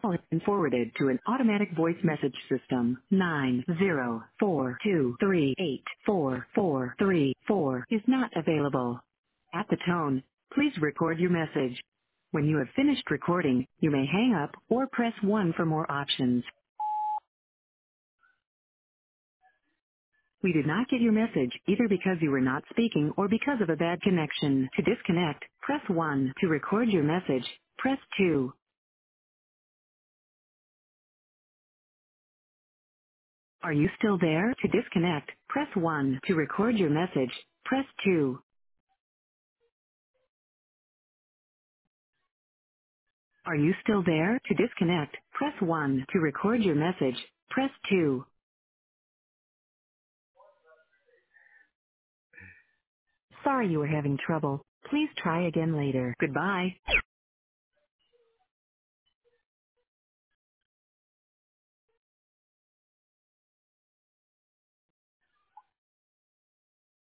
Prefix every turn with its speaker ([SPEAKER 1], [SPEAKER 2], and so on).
[SPEAKER 1] call has been forwarded to an automatic voice message system. 90423844434 is not available. At the tone, please record your message. When you have finished recording, you may hang up or press 1 for more options. We did not get your message either because you were not speaking or because of a bad connection. To disconnect, press 1. To record your message, press 2. Are you still there? To disconnect, press 1. To record your message, press 2. Are you still there? To disconnect, press 1. To record your message, press 2. Sorry you were having trouble. Please try again later. Goodbye.